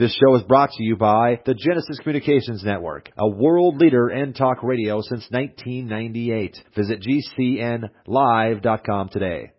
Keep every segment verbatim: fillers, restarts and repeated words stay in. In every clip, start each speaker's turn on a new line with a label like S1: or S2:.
S1: This show is brought to you by the Genesis Communications Network, a world leader in talk radio since nineteen ninety-eight. Visit G C N live dot com today.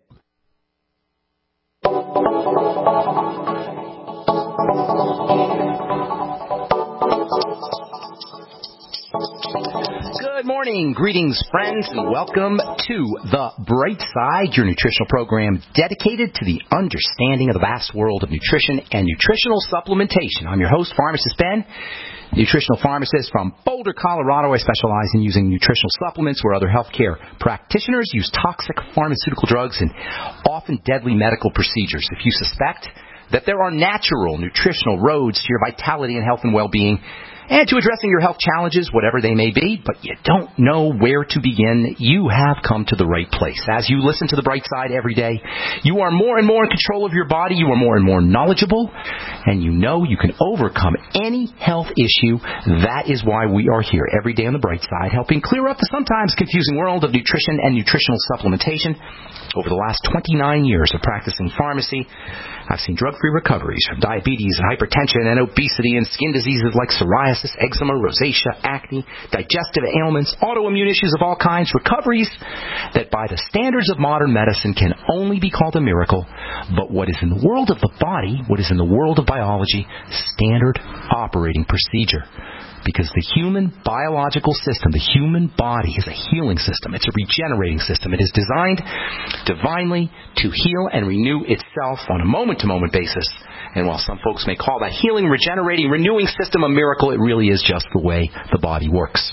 S2: Good morning, greetings, friends, and welcome to The Bright Side, your nutritional program dedicated to the understanding of the vast world of nutrition and nutritional supplementation. I'm your host, Pharmacist Ben, nutritional pharmacist from Boulder, Colorado. I specialize in using nutritional supplements where other healthcare practitioners use toxic pharmaceutical drugs and often deadly medical procedures. If you suspect that there are natural nutritional roads to your vitality and health and well-being, and to addressing your health challenges, whatever they may be, but you don't know where to begin, you have come to the right place. As you listen to The Bright Side every day, you are more and more in control of your body, you are more and more knowledgeable, and you know you can overcome any health issue. That is why we are here every day on The Bright Side, helping clear up the sometimes confusing world of nutrition and nutritional supplementation. Over the last twenty-nine years of practicing pharmacy, I've seen drug-free recoveries from diabetes, hypertension, and obesity, and skin diseases like psoriasis, eczema, rosacea, acne, digestive ailments, autoimmune issues of all kinds, recoveries that by the standards of modern medicine can only be called a miracle. But what is in the world of the body, what is in the world of biology, standard operating procedure. Because the human biological system, the human body, is a healing system. It's a regenerating system. It is designed divinely to heal and renew itself on a moment-to-moment basis. And while some folks may call that healing, regenerating, renewing system a miracle, it really is just the way the body works.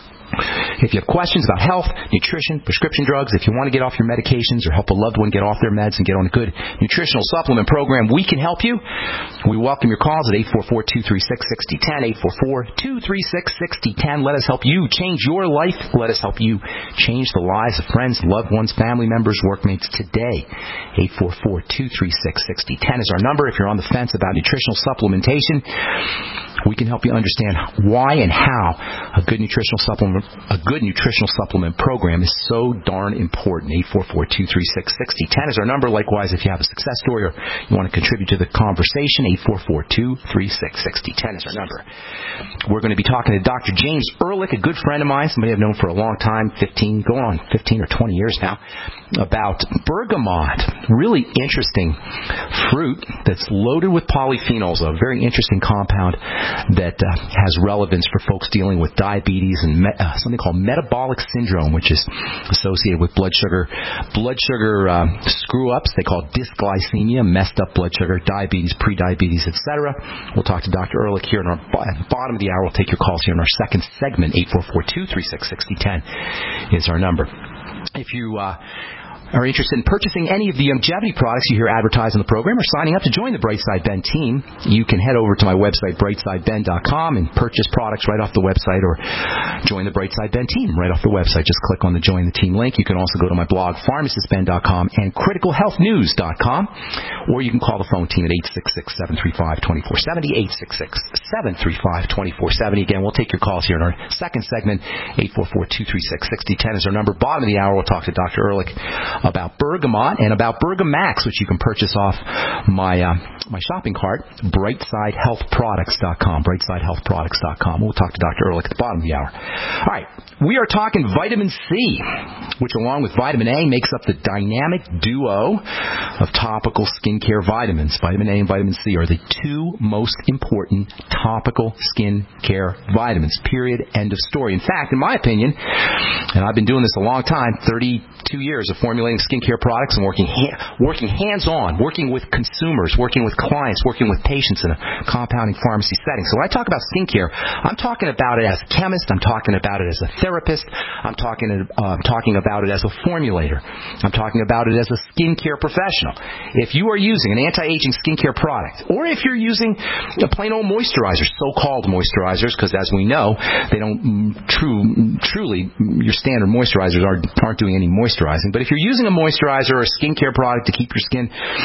S2: If you have questions about health, nutrition, prescription drugs, if you want to get off your medications or help a loved one get off their meds and get on a good nutritional supplement program, we can help you. We welcome your calls at eight four four, two three six, six zero one zero, eight four four, two three six, six zero one zero. Let us help you change your life. Let us help you change the lives of friends, loved ones, family members, workmates today. eight four four, two three six, six zero one zero is our number. If you're on the fence about nutritional supplementation, we can help you understand why and how a good nutritional supplement a good nutritional supplement program is so darn important. eight four four, two three six, six zero one zero is our number. Likewise, if you have a success story or you want to contribute to the conversation, eight four four, two three six, six zero one zero is our number. We're going to be talking to Doctor James Ehrlich, a good friend of mine, somebody I've known for a long time, fifteen, going on fifteen or twenty years now, about bergamot. Really interesting fruit that's loaded with polyphenols, a very interesting compound that uh, has relevance for folks dealing with diabetes and me- uh, something called metabolic syndrome, which is associated with blood sugar blood sugar uh, screw-ups. They call it dysglycemia, messed up blood sugar, diabetes, pre-diabetes, et cetera. We'll talk to Doctor Ehrlich here in our, at the bottom of the hour. We'll take your calls here in our second segment. eight four four, two three six, six zero one zero is our number. If you uh, are interested in purchasing any of the longevity products you hear advertised on the program or signing up to join the Brightside Ben team, you can head over to my website, brightside ben dot com, and purchase products right off the website or join the Brightside Ben team right off the website. Just click on the Join the Team link. You can also go to my blog, pharmacist ben dot com, and critical health news dot com, or you can call the phone team at eight six six, seven three five, two four seven zero, eight six six, seven three five, two four seven zero. Again, we'll take your calls here in our second segment. eight four four, two three six, six zero one zero is our number. Bottom of the hour, we'll talk to Doctor Ehrlich about bergamot and about Bergamax, which you can purchase off my uh, my shopping cart, brightside health products dot com, brightside health products dot com. We'll talk to Doctor Ehrlich at the bottom of the hour. All right, we are talking vitamin C, which along with vitamin A makes up the dynamic duo of topical skincare vitamins. Vitamin A and vitamin C are the two most important topical skincare vitamins, period, end of story. In fact, in my opinion, and I've been doing this a long time, thirty-two years of formulating skincare products and working ha- working hands-on, working with consumers, working with clients, working with patients in a compounding pharmacy setting. So when I talk about skincare, I'm talking about it as a chemist, I'm talking about it as a therapist, I'm talking uh, I'm talking about it as a formulator, I'm talking about it as a skincare professional. If you are using an anti-aging skincare product, or if you're using a plain old moisturizer, so-called moisturizers, because as we know, they don't true, truly, your standard moisturizers aren't, aren't doing any moisturizing. But if you're using a moisturizer or a skincare product to keep your skin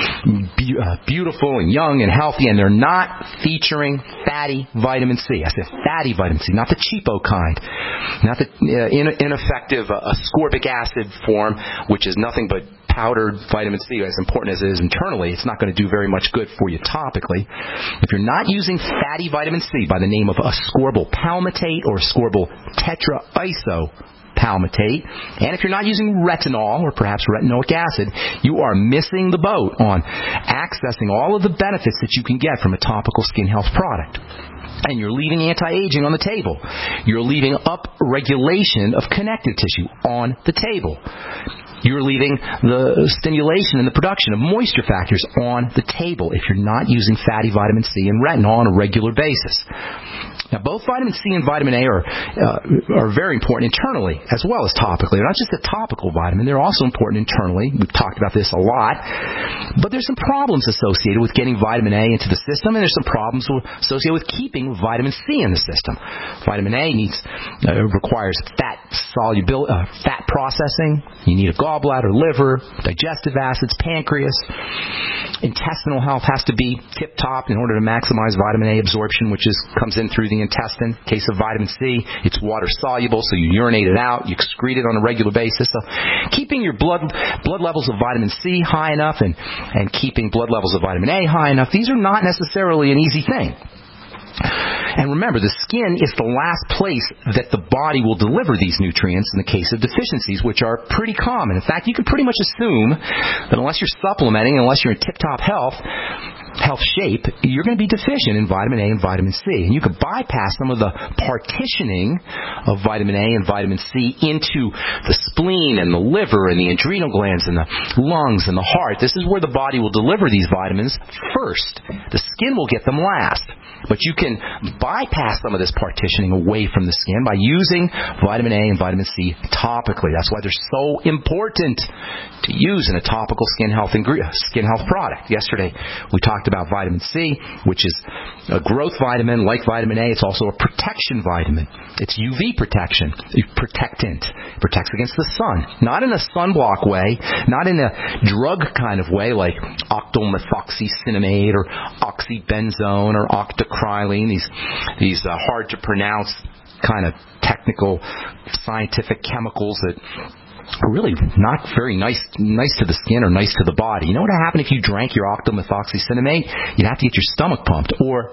S2: be, uh, beautiful and young and healthy, and they're not featuring fatty vitamin C. I said fatty vitamin C, not the cheapo kind, not the uh, in, ineffective uh, ascorbic acid form, which is nothing but powdered vitamin C, as important as it is internally, it's not going to do very much good for you topically. If you're not using fatty vitamin C by the name of ascorbyl palmitate or ascorbyl tetraisopalmitate, and if you're not using retinol or perhaps retinoic acid, you are missing the boat on accessing all of the benefits that you can get from a topical skin health product. And you're leaving anti-aging on the table. You're leaving up-regulation of connective tissue on the table. You're leaving the stimulation and the production of moisture factors on the table if you're not using fatty vitamin C and retinol on a regular basis. Now, both vitamin C and vitamin A are uh, are very important internally as well as topically. They're not just a topical vitamin. They're also important internally. We've talked about this a lot. But there's some problems associated with getting vitamin A into the system, and there's some problems associated with keeping vitamin C in the system. Vitamin A needs uh, requires fat solubility, uh, fat processing. You need a gallbladder, liver, digestive acids, pancreas. Intestinal health has to be tip-top in order to maximize vitamin A absorption, which is comes in through the intestine. In case of vitamin C, it's water-soluble, so you urinate it out, you excrete it on a regular basis. So keeping your blood blood levels of vitamin C high enough and, and keeping blood levels of vitamin A high enough, these are not necessarily an easy thing. And remember, the skin is the last place that the body will deliver these nutrients in the case of deficiencies, which are pretty common. In fact, you can pretty much assume that unless you're supplementing, unless you're in tip-top health, health shape, you're going to be deficient in vitamin A and vitamin C. And you could bypass some of the partitioning of vitamin A and vitamin C into the spleen and the liver and the adrenal glands and the lungs and the heart. This is where the body will deliver these vitamins first. The skin will get them last. But you can bypass some of this partitioning away from the skin by using vitamin A and vitamin C topically. That's why they're so important to use in a topical skin health ingre- skin health product. Yesterday, we talked about vitamin C, which is a growth vitamin. Like vitamin A, it's also a protection vitamin. It's U V protection, protectant. It protects against the sun. Not in a sunblock way, not in a drug kind of way like octylmethoxycinnamate or oxybenzone or octocrylene, these these uh, hard to pronounce kind of technical scientific chemicals that are really not very nice nice to the skin or nice to the body. You know what would happen if you drank your octylmethoxycinnamate? You'd have to get your stomach pumped, or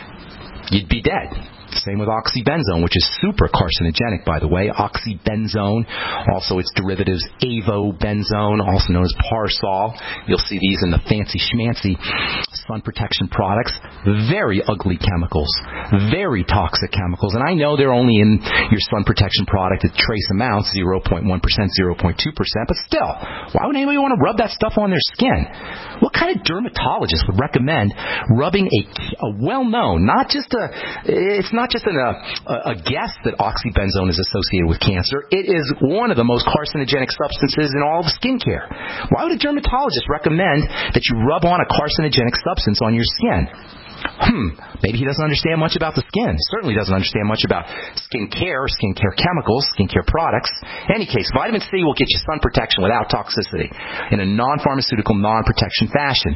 S2: you'd be dead. Same with oxybenzone, which is super carcinogenic, by the way. Oxybenzone, also its derivatives avobenzone, also known as Parsol. You'll see these in the fancy schmancy sun protection products. Very ugly chemicals, very toxic chemicals. And I know they're only in your sun protection product at trace amounts, zero point one percent, zero point two percent, but still, why would anybody want to rub that stuff on their skin? What kind of dermatologist would recommend rubbing a, a well-known, not just a, it's not just an, a, a guess that oxybenzone is associated with cancer. It is one of the most carcinogenic substances in all of skincare. Why would a dermatologist recommend that you rub on a carcinogenic substance on your skin? Hmm, maybe he doesn't understand much about the skin. He certainly doesn't understand much about skin care, skin care chemicals, skin care products. In any case, vitamin C will get you sun protection without toxicity in a non-pharmaceutical, non-protection fashion.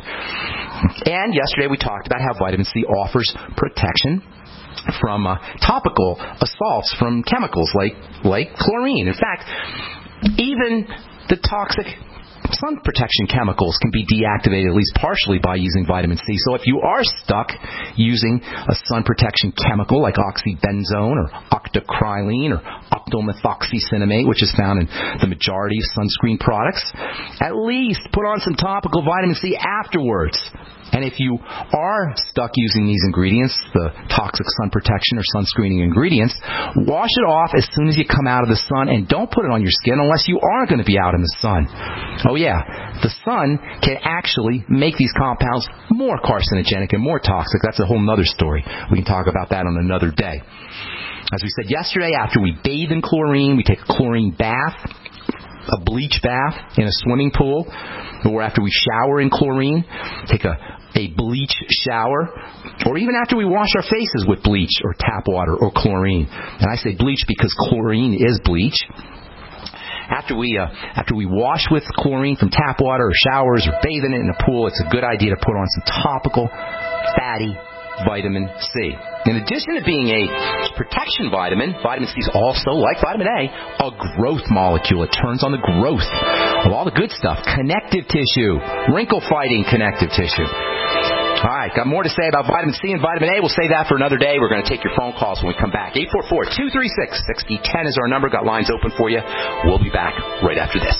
S2: And yesterday we talked about how vitamin C offers protection from uh, topical assaults from chemicals like, like chlorine. In fact, even the toxic sun protection chemicals can be deactivated at least partially by using vitamin C. So if you are stuck using a sun protection chemical like oxybenzone or octocrylene or octylmethoxycinnamate, which is found in the majority of sunscreen products, at least put on some topical vitamin C afterwards. And if you are stuck using these ingredients, the toxic sun protection or sunscreening ingredients, wash it off as soon as you come out of the sun, and don't put it on your skin unless you are going to be out in the sun. Oh yeah, the sun can actually make these compounds more carcinogenic and more toxic. That's a whole other story. We can talk about that on another day. As we said yesterday, after we bathe in chlorine, we take a chlorine bath, a bleach bath in a swimming pool, or after we shower in chlorine, take a a bleach shower, or even after we wash our faces with bleach or tap water or chlorine. And I say bleach because chlorine is bleach. After we uh, after we wash with chlorine from tap water or showers or bathe in it in a pool, it's a good idea to put on some topical fatty vitamin C. In addition to being a protection vitamin, vitamin C is also, like vitamin A, a growth molecule. It turns on the growth of all the good stuff. Connective tissue, wrinkle-fighting connective tissue. All right, got more to say about vitamin C and vitamin A. We'll save that for another day. We're going to take your phone calls when we come back. eight four four, two three six, six zero one zero is our number. Got lines open for you. We'll be back right after this.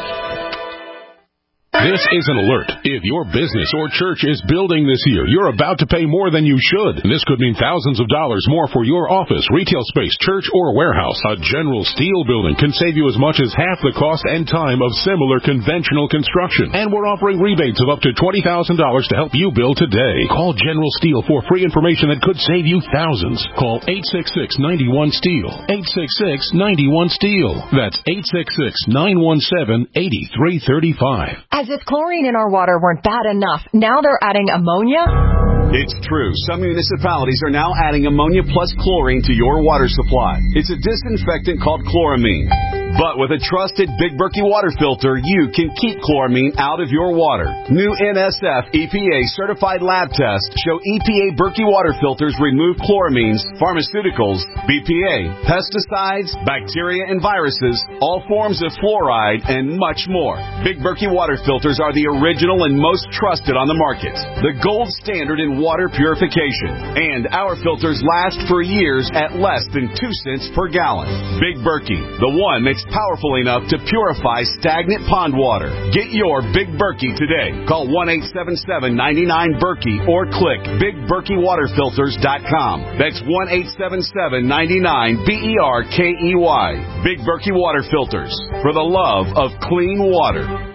S3: This is an alert. If your business or church is building this year, you're about to pay more than you should. And this could mean thousands of dollars more for your office, retail space, church, or warehouse. A General Steel building can save you as much as half the cost and time of similar conventional construction. And we're offering rebates of up to twenty thousand dollars to help you build today. Call General Steel for free information that could save you thousands. Call eight six six, nine one, STEEL. eight six six, nine one, STEEL. That's eight six six, nine one seven, eight three three five.
S4: As if chlorine in our water weren't bad enough, now they're adding ammonia?
S5: It's true. Some municipalities are now adding ammonia plus chlorine to your water supply. It's a disinfectant called chloramine. But with a trusted Big Berkey water filter, you can keep chloramine out of your water. New N S F E P A certified lab tests show E P A Berkey water filters remove chloramines, pharmaceuticals, B P A, pesticides, bacteria and viruses, all forms of fluoride, and much more. Big Berkey water filters are the original and most trusted on the market. The gold standard in water purification. And our filters last for years at less than two cents per gallon. Big Berkey, the one that's powerful enough to purify stagnant pond water. Get your Big Berkey today. Call one eight seven seven, nine nine, Berkey or click big berkey water filters dot com. That's one eight seven seven, nine nine, B E R K E Y. Big Berkey Water Filters. For the love of clean water.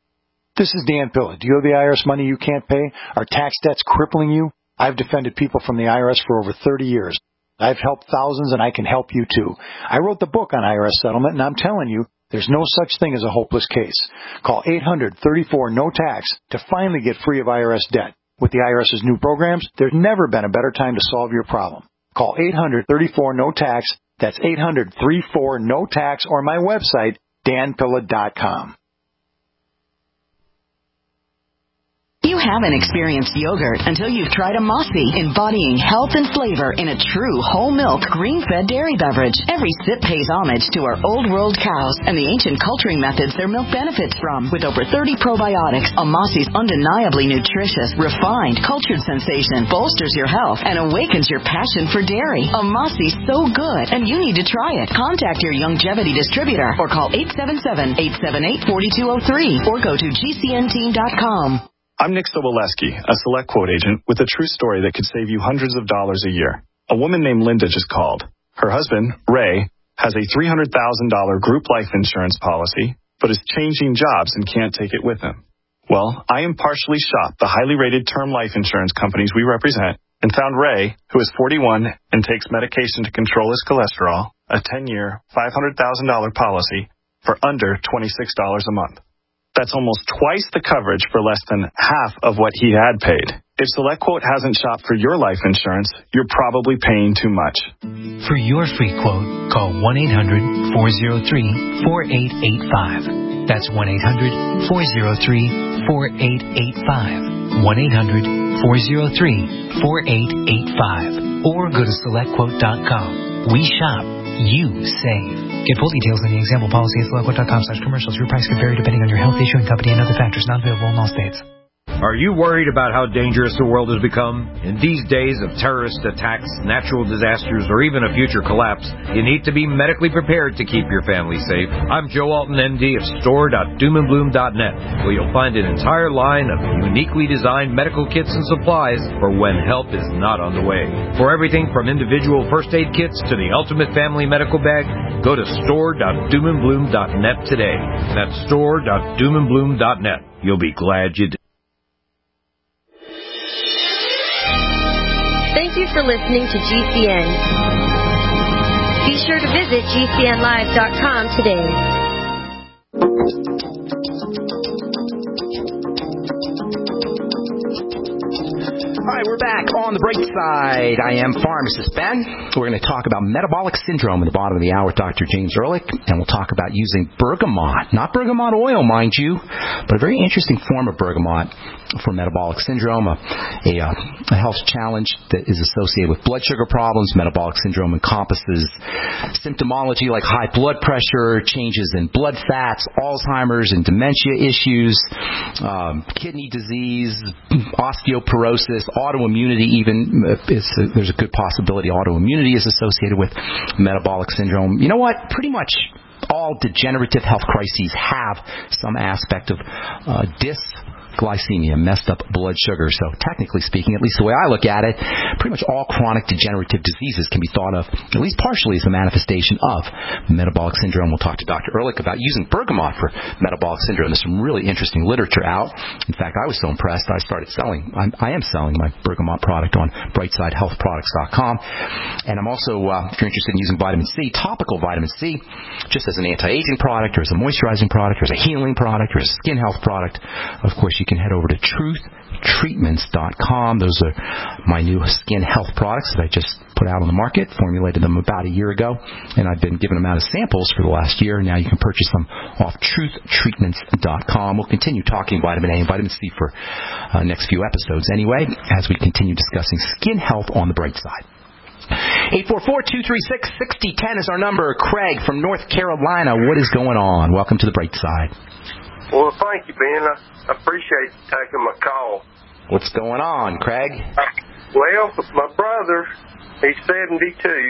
S6: This is Dan Pilla. Do you owe the I R S money you can't pay? Are tax debts crippling you? I've defended people from the I R S for over thirty years. I've helped thousands, and I can help you, too. I wrote the book on I R S settlement, and I'm telling you, there's no such thing as a hopeless case. Call eight hundred, thirty-four, no tax to finally get free of I R S debt. With the IRS's new programs, there's never been a better time to solve your problem. Call eight hundred, thirty-four, no tax. That's eight hundred, thirty-four, no tax, or my website, dan pilla dot com.
S7: You haven't experienced yogurt until you've tried a Mossy, embodying health and flavor in a true whole milk, green-fed dairy beverage. Every sip pays homage to our old world cows and the ancient culturing methods their milk benefits from. With over thirty probiotics, a Mossy's undeniably nutritious, refined, cultured sensation bolsters your health and awakens your passion for dairy. A Mossy's so good, and you need to try it. Contact your Youngevity distributor or call eight seven seven, eight seven eight, four two zero three or go to G C N team dot com.
S8: I'm Nick Soboleski, a Select Quote agent with a true story that could save you hundreds of dollars a year. A woman named Linda just called. Her husband, Ray, has a three hundred thousand dollars group life insurance policy, but is changing jobs and can't take it with him. Well, I impartially shopped the highly rated term life insurance companies we represent and found Ray, who is forty-one and takes medication to control his cholesterol, a ten-year, five hundred thousand dollars policy for under twenty-six dollars a month. That's almost twice the coverage for less than half of what he had paid. If SelectQuote hasn't shopped for your life insurance, you're probably paying too much.
S9: For your free quote, call one eight hundred, four oh three, four eight eight five. That's one eight hundred, four oh three, four eight eight five. one eight hundred, four oh three, four eight eight five. Or go to select quote dot com. We shop. You save. Get full details in the example policy at select quote dot com slash commercials. Your price can vary depending on your health, issuing company, and other factors. Not available in all states.
S10: Are you worried about how dangerous the world has become? In these days of terrorist attacks, natural disasters, or even a future collapse, you need to be medically prepared to keep your family safe. I'm Joe Alton, M D of store dot doom and bloom dot net, where you'll find an entire line of uniquely designed medical kits and supplies for when help is not on the way. For everything from individual first aid kits to the ultimate family medical bag, go to store dot doom and bloom dot net today. That's store dot doom and bloom dot net. You'll be glad you did.
S11: Thank you for listening to G C N. Be sure to visit G C N live dot com today.
S2: All right, we're back on on the bright side. I am Pharmacist Ben. We're going to talk about metabolic syndrome at the bottom of the hour with Doctor James Ehrlich, and we'll talk about using bergamot, not bergamot oil, mind you, but a very interesting form of bergamot for metabolic syndrome, a, a, a health challenge that is associated with blood sugar problems. Metabolic syndrome encompasses symptomology like high blood pressure, changes in blood fats, Alzheimer's and dementia issues, um, kidney disease, osteoporosis, autoimmunity even. Is, uh, there's a good possibility autoimmunity is associated with metabolic syndrome. You know what? Pretty much all degenerative health crises have some aspect of uh, dysglycemia, messed up blood sugar. So technically speaking, at least the way I look at it, pretty much all chronic degenerative diseases can be thought of, at least partially, as a manifestation of metabolic syndrome. We'll talk to Doctor Ehrlich about using bergamot for metabolic syndrome. There's some really interesting literature out. In fact, I was so impressed, I started selling, I'm, I am selling my bergamot product on brightside health products dot com. And I'm also, uh, if you're interested in using vitamin C, topical vitamin C, just as an anti-aging product or as a moisturizing product or as a healing product or as a skin health product, of course, you can head over to truth treatments dot com. Those are my new skin health products that I just put out on the market, formulated them about a year ago, and I've been giving them out as samples for the last year. Now you can purchase them off truth treatments dot com. We'll continue talking vitamin A and vitamin C for uh, next few episodes anyway, as we continue discussing skin health on the bright side. eight four four, two three six, six zero one zero is our number. Craig from North Carolina, what is going on? Welcome to the bright side.
S12: Well, thank you, Ben. I appreciate you taking my call.
S2: What's going on, Craig?
S12: Well, my brother, he's seventy-two,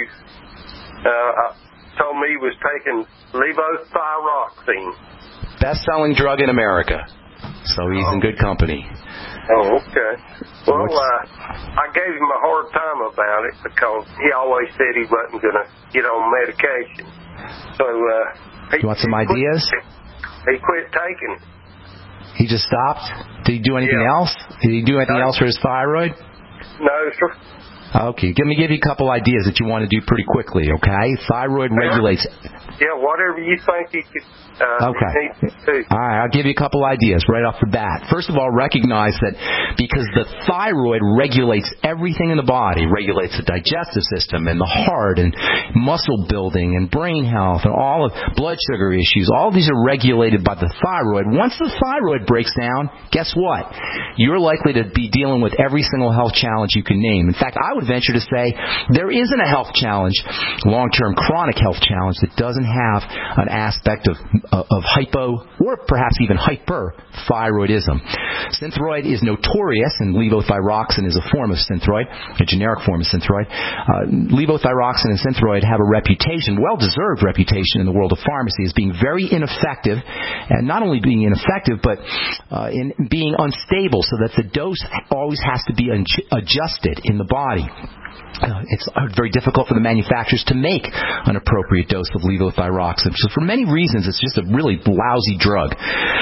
S12: uh, told me he was taking levothyroxine.
S2: Best-selling drug in America. So he's in good company.
S12: Oh, okay. Well, uh, I gave him a hard time about it because he always said he wasn't going to get on medication. So, uh...
S2: You want some ideas?
S12: He quit taking it.
S2: He just stopped? Did he do anything
S12: yeah.
S2: else? Did he do anything no. else for his thyroid?
S12: No, sir.
S2: Okay, let me give you a couple ideas that you want to do pretty quickly, okay? Thyroid regulates...
S12: Yeah, whatever you think you could... Uh,
S2: okay. All right, I'll give you a couple ideas right off the bat. First of all, recognize that because the thyroid regulates everything in the body, regulates the digestive system and the heart and muscle building and brain health and all of blood sugar issues, all of these are regulated by the thyroid. Once the thyroid breaks down, guess what? You're likely to be dealing with every single health challenge you can name. In fact, I would venture to say there isn't a health challenge, long-term chronic health challenge, that doesn't have an aspect of of hypo or perhaps even hyperthyroidism. Synthroid is notorious, and levothyroxine is a form of synthroid, a generic form of synthroid. Uh, levothyroxine and synthroid have a reputation, well-deserved reputation in the world of pharmacy, as being very ineffective, and not only being ineffective, but uh, in being unstable, so that the dose always has to be un- adjusted in the body. Uh, it's very difficult for the manufacturers to make an appropriate dose of levothyroxine. So for many reasons, it's just a really lousy drug.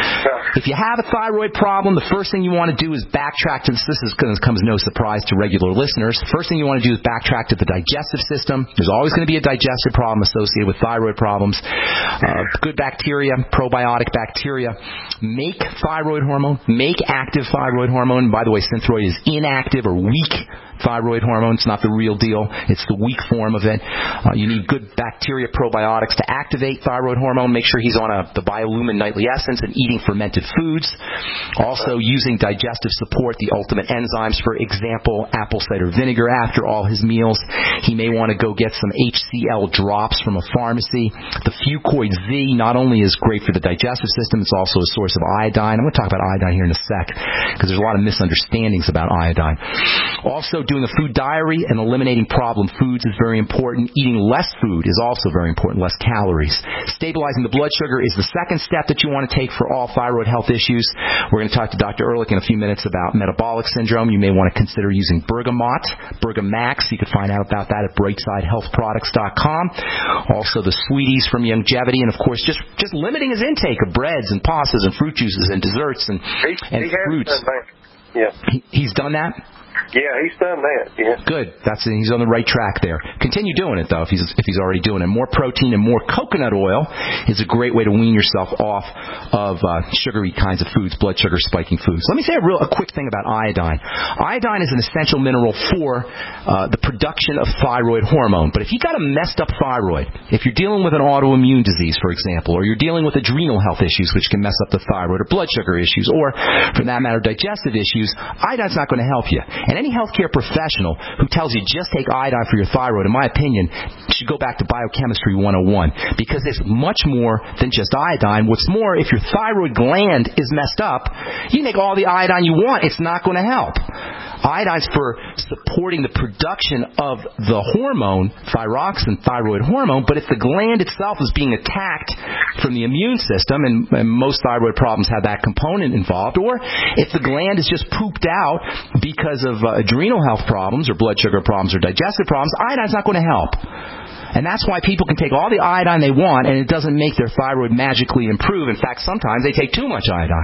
S2: If you have a thyroid problem, the first thing you want to do is backtrack to this. This is going to come as no surprise to regular listeners. The first thing you want to do is backtrack to the digestive system. There's always going to be a digestive problem associated with thyroid problems. Uh, good bacteria, probiotic bacteria, make thyroid hormone, make active thyroid hormone. And by the way, Synthroid is inactive or weak thyroid hormone. It's not the real deal. It's the weak form of it. Uh, you need good bacteria probiotics to activate thyroid hormone. Make sure he's on a, the Biolumin Nightly Essence and eating fermented foods. Also using digestive support, the ultimate enzymes, for example, apple cider vinegar after all his meals. He may want to go get some H C L drops from a pharmacy. The Fucoid Z not only is great for the digestive system, it's also a source of iodine. I'm going to talk about iodine here in a sec because there's a lot of misunderstandings about iodine. Also, doing a food diary and eliminating problem foods is very important. Eating less food is also very important, less calories. Stabilizing the blood sugar is the second step that you want to take for all thyroid health issues. We're going to talk to Doctor Ehrlich in a few minutes about metabolic syndrome. You may want to consider using bergamot, Bergamax. You can find out about that at brightside health products dot com. Also the sweeties from Youngevity, and of course just, just limiting his intake of breads and pastas and fruit juices and desserts and,
S12: he,
S2: and
S12: he
S2: fruits.
S12: Yeah.
S2: He, he's done that?
S12: Yeah, he's done that, yeah.
S2: Good. That's he's on the right track there. Continue doing it, though, if he's if he's already doing it. More protein and more coconut oil is a great way to wean yourself off of uh, sugary kinds of foods, blood sugar spiking foods. Let me say a real a quick thing about iodine. Iodine is an essential mineral for uh, the production of thyroid hormone. But if you got a messed up thyroid, if you're dealing with an autoimmune disease, for example, or you're dealing with adrenal health issues, which can mess up the thyroid, or blood sugar issues, or, for that matter, digestive issues, iodine's not going to help you. And any healthcare professional who tells you just take iodine for your thyroid, in my opinion, should go back to Biochemistry one oh one, because it's much more than just iodine. What's more, if your thyroid gland is messed up, you can take all the iodine you want, it's not going to help. Iodine's for supporting the production of the hormone, thyroxine, thyroid hormone, but if the gland itself is being attacked from the immune system, and, and most thyroid problems have that component involved, or if the gland is just pooped out because of uh, adrenal health problems or blood sugar problems or digestive problems, iodine's not going to help. And that's why people can take all the iodine they want, and it doesn't make their thyroid magically improve. In fact, sometimes they take too much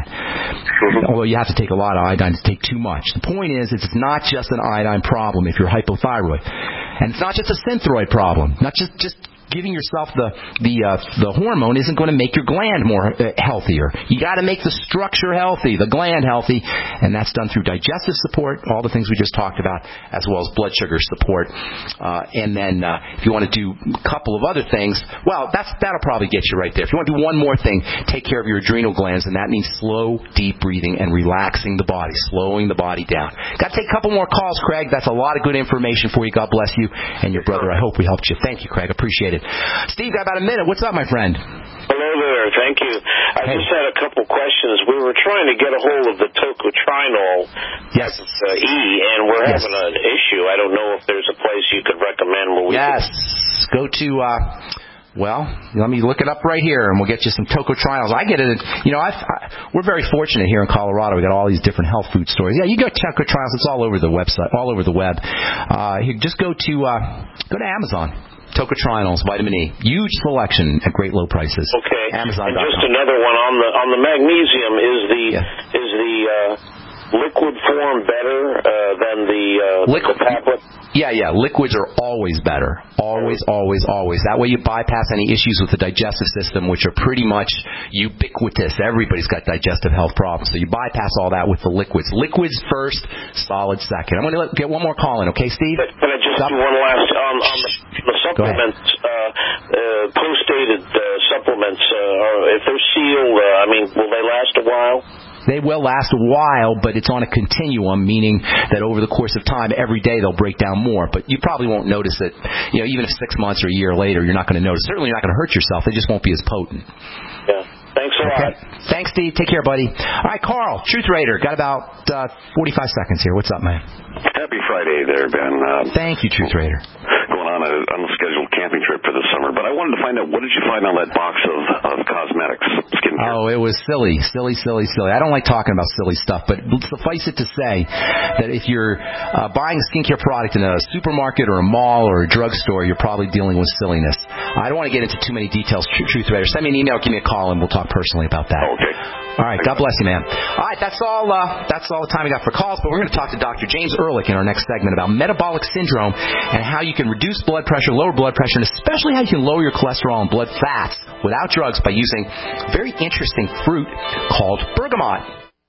S2: iodine. Although you have to take a lot of iodine to take too much. The point is, it's not just an iodine problem if you're hypothyroid. And it's not just a synthroid problem. Not just, just giving yourself the the uh, the hormone isn't going to make your gland more uh, healthier. You got to make the structure healthy, the gland healthy, and that's done through digestive support, all the things we just talked about, as well as blood sugar support. Uh, and then uh, if you want to do a couple of other things, well, that's that'll probably get you right there. If you want to do one more thing, take care of your adrenal glands, and that means slow, deep breathing and relaxing the body, slowing the body down. Got to take a couple more calls, Craig. That's a lot of good information for you. God bless you and your brother. I hope we helped you. Thank you, Craig. Appreciate it. Steve, got about a minute. What's up, my friend?
S13: Hello there. Thank you. I
S2: hey.
S13: just had a couple questions. We were trying to get a hold of the tocotrienol
S2: yes.
S13: uh, E, and we're
S2: yes.
S13: having an issue. I don't know if there's a place you could recommend where we
S2: Yes.
S13: could...
S2: Go to... Uh Well, let me look it up right here, and we'll get you some tocotrienols. I get it. You know, I've, I, we're very fortunate here in Colorado. We got all these different health food stores. Yeah, you go tocotrienols. It's all over the website, all over the web. Uh, here, just go to uh, go to Amazon. Tocotrienols, vitamin E, huge selection at great low prices.
S13: Okay.
S2: Amazon dot com.
S13: And just another one on the on the magnesium. Is the
S2: yeah.
S13: is the uh, liquid form better uh, than the uh,
S2: liquid
S13: tablet?
S2: Yeah, yeah. Liquids are always better. Always, always, always. That way you bypass any issues with the digestive system, which are pretty much ubiquitous. Everybody's got digestive health problems. So you bypass all that with the liquids. Liquids first, solid second. I'm going to get one more call in, okay, Steve?
S13: Can I just Stop. do one last on, on the, the supplements, uh, uh, post-dated uh, supplements? Uh, are, if they're sealed, uh, I mean, will they last a while?
S2: They will last a while, but it's on a continuum, meaning that over the course of time, every day they'll break down more. But you probably won't notice it. You know, even if six months or a year later, you're not going to notice. Certainly, you're not going to hurt yourself. They just won't be as potent.
S13: Yeah. Thanks a
S2: okay.
S13: lot.
S2: Thanks, Steve. Take care, buddy. All right, Carl, Truth Raider. Got about uh, forty-five seconds here. What's up, man?
S14: Happy Friday there, Ben. Uh,
S2: Thank you, Truth Raider.
S14: Going on a unscheduled camping trip for the summer, but I wanted to find out, what did you find on that box of, of cosmetics, skincare?
S2: Oh, it was silly, silly, silly, silly. I don't like talking about silly stuff, but suffice it to say that if you're uh, buying a skincare product in a supermarket or a mall or a drugstore, you're probably dealing with silliness. I don't want to get into too many details, Truth Raider. Send me an email, give me a call, and we'll talk personally about that.
S14: Okay.
S2: All right, God bless you, man. All right, that's all uh, that's all the time we got for calls, but we're going to talk to Doctor James Ehrlich in our next segment about metabolic syndrome and how you can reduce blood pressure, lower blood pressure, and especially how you can lower your cholesterol and blood fats without drugs by using a very interesting fruit called bergamot.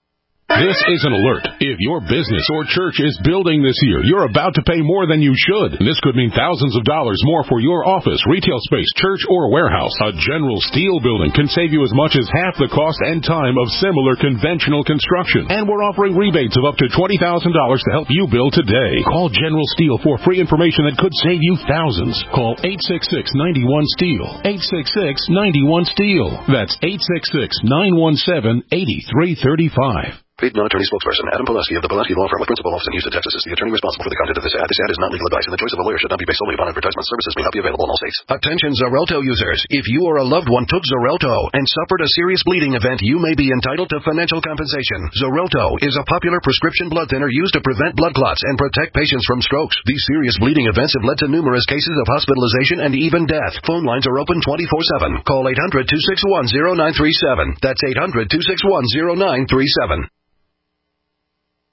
S3: This is an alert. If your business or church is building this year, you're about to pay more than you should. This could mean thousands of dollars more for your office, retail space, church, or warehouse. A General Steel building can save you as much as half the cost and time of similar conventional construction. And we're offering rebates of up to twenty thousand dollars to help you build today. Call General Steel for free information that could save you thousands. Call eight six six, nine one, STEEL. eight six six, nine one, STEEL. That's eight six six, nine one seven, eight three three five.
S15: Paid non-attorney spokesperson Adam Pulaski of the Pulaski Law Firm with principal office in Houston, Texas is the attorney responsible for the content of this ad. This ad is not legal advice, and the choice of a lawyer should not be based solely upon advertisement. Services may not be available in all states.
S16: Attention Xarelto users. If you or a loved one took Xarelto and suffered a serious bleeding event, you may be entitled to financial compensation. Xarelto is a popular prescription blood thinner used to prevent blood clots and protect patients from strokes. These serious bleeding events have led to numerous cases of hospitalization and even death. Phone lines are open twenty-four seven. Call eight hundred, two six one, zero nine three seven. That's eight hundred, two six one, zero nine three seven.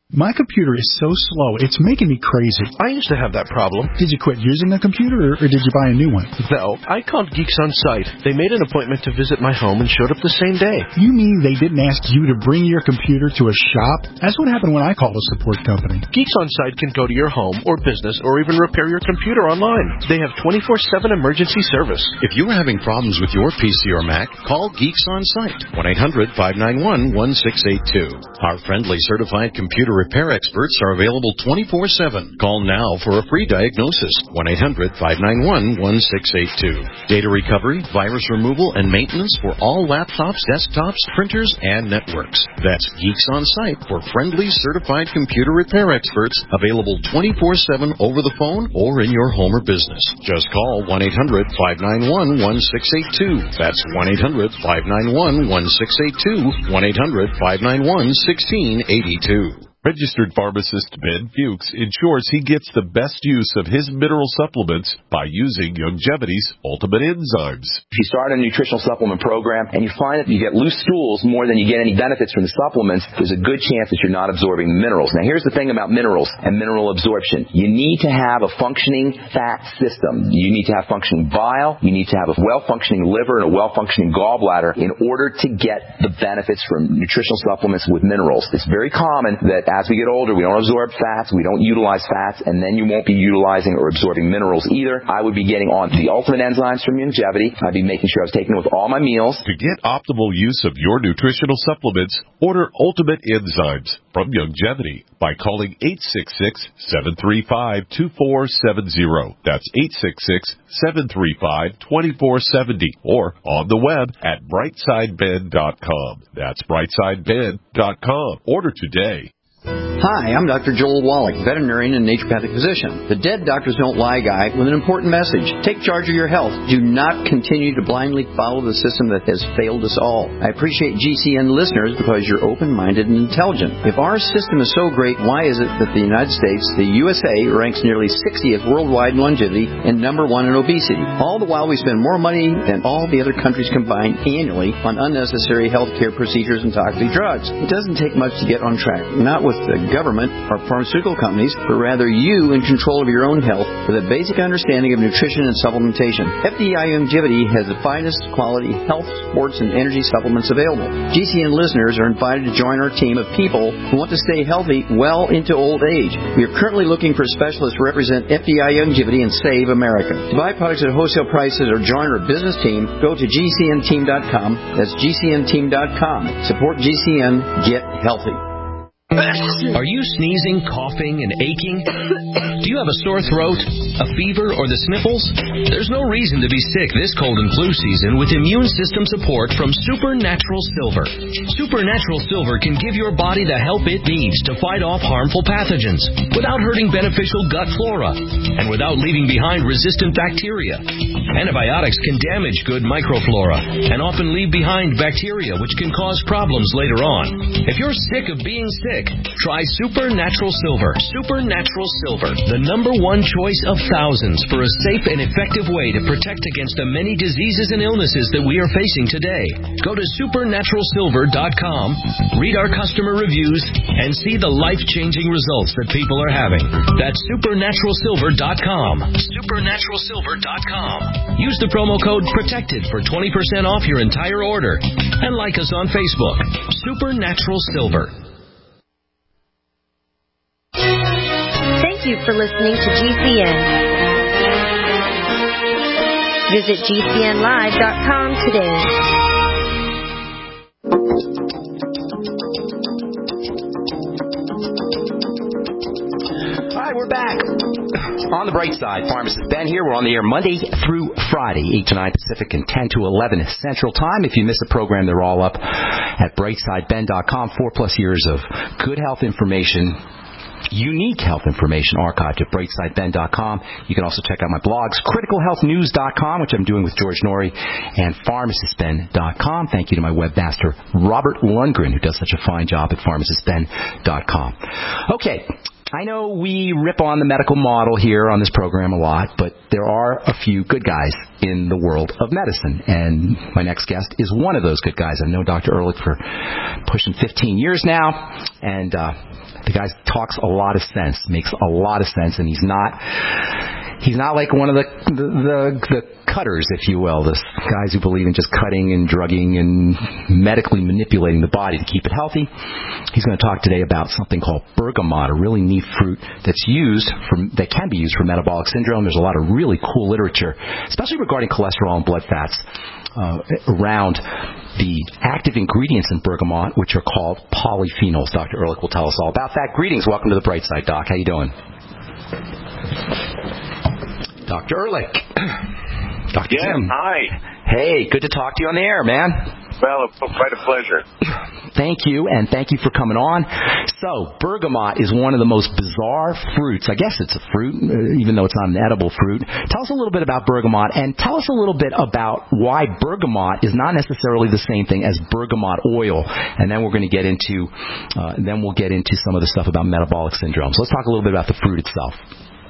S17: My computer is so slow, it's making me crazy.
S18: I used to have that problem.
S17: Did you quit using a computer, or did you buy a new one?
S18: No, I called Geeks On Site. They made an appointment to visit my home and showed up the same day.
S17: You mean they didn't ask you to bring your computer to a shop? That's what happened when I called a support company.
S18: Geeks On Site can go to your home or business or even repair your computer online. They have twenty-four seven emergency service.
S19: If you're having problems with your P C or Mac, call Geeks On Site, one eight hundred, five nine one, one six eight two. Our friendly certified computer repair experts are available twenty-four seven. Call now for a free diagnosis, one eight hundred, five nine one, one six eight two. Data recovery, virus removal, and maintenance for all laptops, desktops, printers, and networks. That's Geeks On Site for friendly certified computer repair experts, available twenty-four seven over the phone or in your home or business. Just call one eight hundred, five nine one, one six eight two. That's one eight hundred, five nine one, one six eight two, one eight hundred, five nine one, one six eight two.
S20: Registered pharmacist Ben Fuchs ensures he gets the best use of his mineral supplements by using Youngevity's Ultimate Enzymes.
S21: If you start a nutritional supplement program and you find that you get loose stools more than you get any benefits from the supplements, there's a good chance that you're not absorbing the minerals. Now, here's the thing about minerals and mineral absorption. You need to have a functioning fat system. You need to have functioning bile. You need to have a well-functioning liver and a well-functioning gallbladder in order to get the benefits from nutritional supplements with minerals. It's very common that as we get older, we don't absorb fats, we don't utilize fats, and then you won't be utilizing or absorbing minerals either. I would be getting on the Ultimate Enzymes from Youngevity. I'd be making sure I was taking it with all my meals.
S20: To get optimal use of your nutritional supplements, order Ultimate Enzymes from Youngevity by calling eight six six, seven three five, two four seven zero. That's eight six six, seven three five, two four seven zero or on the web at brightside ben dot com. That's brightside ben dot com. Order today.
S22: Hi, I'm Doctor Joel Wallach, veterinarian and naturopathic physician. The Dead Doctors Don't Lie guy with an important message. Take charge of your health. Do not continue to blindly follow the system that has failed us all. I appreciate G C N listeners because you're open-minded and intelligent. If our system is so great, why is it that the United States, the U S A, ranks nearly sixtieth worldwide in longevity and number one in obesity? All the while we spend more money than all the other countries combined annually on unnecessary health care procedures and toxic drugs. It doesn't take much to get on track. Not with the government or pharmaceutical companies, but rather you in control of your own health with a basic understanding of nutrition and supplementation. F D I Youngevity has the finest quality health, sports, and energy supplements available. G C N listeners are invited to join our team of people who want to stay healthy well into old age. We are currently looking for specialists to represent F D I Youngevity and Save America. To buy products at wholesale prices or join our business team, go to G C N team dot com. That's G C N team dot com. Support G C N. Get healthy.
S23: Are you sneezing, coughing, and aching? Do you have a sore throat, a fever, or the sniffles? There's no reason to be sick this cold and flu season with immune system support from Supernatural Silver. Supernatural Silver can give your body the help it needs to fight off harmful pathogens without hurting beneficial gut flora and without leaving behind resistant bacteria. Antibiotics can damage good microflora and often leave behind bacteria which can cause problems later on. If you're sick of being sick, try Supernatural Silver. Supernatural Silver, the number one choice of thousands for a safe and effective way to protect against the many diseases and illnesses that we are facing today. Go to supernatural silver dot com, read our customer reviews, and see the life-changing results that people are having. That's supernatural silver dot com. supernatural silver dot com. Use the promo code PROTECTED for twenty percent off your entire order. And like us on Facebook. Supernatural Silver.
S11: Thank you for listening to G C N. Visit G C N live dot com today.
S2: All right, we're back. On the bright side, Pharmacist Ben here. We're on the air Monday through Friday, eight to nine Pacific and ten to eleven Central Time. If you miss a program, they're all up at brightside ben dot com. Four plus years of good health information, unique health information archived at brightside ben dot com. You can also check out my blogs, critical health news dot com, which I'm doing with George Norrie, and pharmacist ben dot com. Thank you to my webmaster, Robert Lundgren, who does such a fine job at pharmacist ben dot com. Okay. I know we rip on the medical model here on this program a lot, but there are a few good guys in the world of medicine, and my next guest is one of those good guys. I've known Doctor Ehrlich for pushing fifteen years now, and uh, The guy talks a lot of sense, makes a lot of sense, and he's not he's not like one of the the, the, the cutters, if you will, the guys who believe in just cutting and drugging and medically manipulating the body to keep it healthy. He's going to talk today about something called bergamot, a really neat fruit that's used for, that can be used for metabolic syndrome. There's a lot of really cool literature, especially regarding cholesterol and blood fats, uh, around the active ingredients in bergamot, which are called polyphenols. Doctor Ehrlich will tell us all about that. Greetings. Welcome to the Bright Side, Doc. How you doing? Doctor Ehrlich. Doctor
S1: Yes,
S2: Jim.
S1: hi.
S2: Hey, good to talk to you on the air, man.
S1: Well, it's quite a pleasure.
S2: Thank you, and thank you for coming on. So, bergamot is one of the most bizarre fruits. I guess it's a fruit, even though it's not an edible fruit. Tell us a little bit about bergamot, and tell us a little bit about why bergamot is not necessarily the same thing as bergamot oil. And then we're going to get into, uh, then we'll get into some of the stuff about metabolic syndrome. So let's talk a little bit about the fruit itself.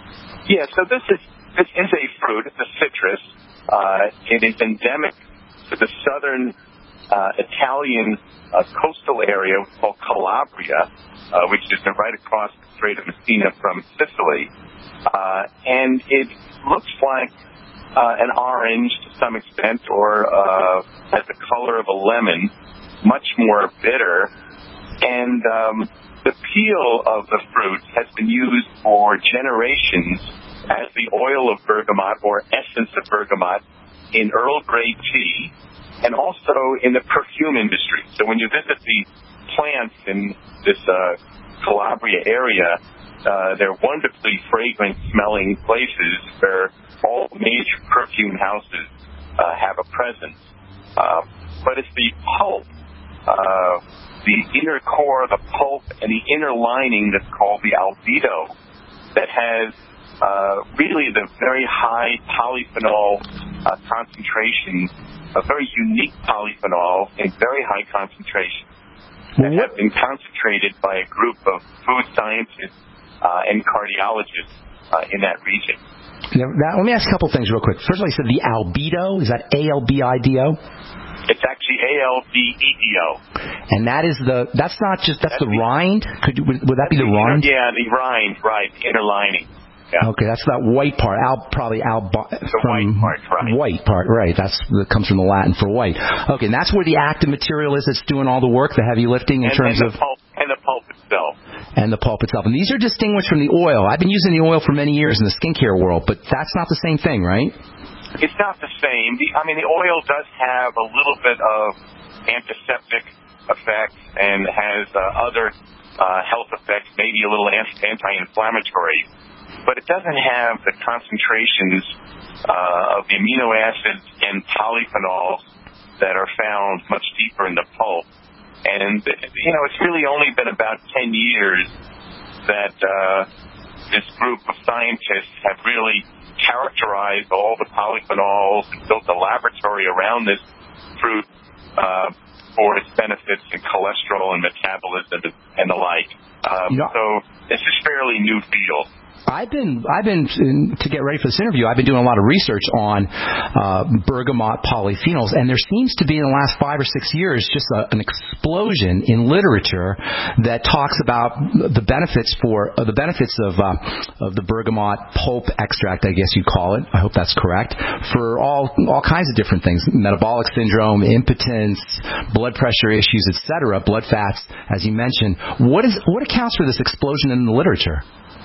S1: Yeah, so this is this is a fruit. It's a citrus. Uh, it is endemic to the southern uh, Italian uh, coastal area called Calabria, uh, which is right across the Strait of Messina from Sicily. Uh, and it looks like uh, an orange to some extent, or uh, has the color of a lemon, much more bitter. And um, the peel of the fruit has been used for generations as the oil of bergamot or essence of bergamot in Earl Grey tea, and also in the perfume industry. So when you visit the plants in this uh, Calabria area, uh, they're wonderfully fragrant smelling places where all major perfume houses uh, have a presence. Uh, but it's the pulp, uh, the inner core, the pulp, and the inner lining that's called the albedo that has Uh, really the very high polyphenol uh, concentration, a very unique polyphenol in very high concentration that have been concentrated by a group of food scientists uh, and cardiologists uh, in that region.
S2: Now, now, let me ask a couple things real quick. First of all, you said the albedo. Is that A L B I D O?
S1: It's actually A L B E D O.
S2: And that is the, that's not just, that's, that's the, the rind? Could you, would, would that be the,
S1: the
S2: rind?
S1: Inner, yeah, the rind, right, the inner lining. Yeah.
S2: Okay, that's that white part. Al, probably al,
S1: the
S2: from
S1: white part, right?
S2: White part, right? That's that comes from the Latin for white. Okay, and that's where the active material is that's doing all the work, the heavy lifting in
S1: and,
S2: terms
S1: and the
S2: of
S1: pulp, and the pulp itself.
S2: And the pulp itself. And these are distinguished from the oil. I've been using the oil for many years in the skincare world, but that's not the same thing, right?
S1: It's not the same. The, I mean, the oil does have a little bit of antiseptic effects and has uh, other uh, health effects, maybe a little anti-inflammatory. But it doesn't have the concentrations uh, of the amino acids and polyphenols that are found much deeper in the pulp. And, you know, it's really only been about ten years that uh, this group of scientists have really characterized all the polyphenols and built a laboratory around this fruit uh, for its benefits in cholesterol and metabolism and the like. Um, yeah. So this is fairly new field.
S2: I've been, I've been, to get ready for this interview, I've been doing a lot of research on uh, bergamot polyphenols, and there seems to be in the last five or six years just a, an explosion in literature that talks about the benefits for uh, the benefits of uh, of the bergamot pulp extract, I guess you'd call it. I hope that's correct, for all all kinds of different things: metabolic syndrome, impotence, blood pressure issues, et cetera, blood fats, as you mentioned. What is what accounts for this explosion in the literature?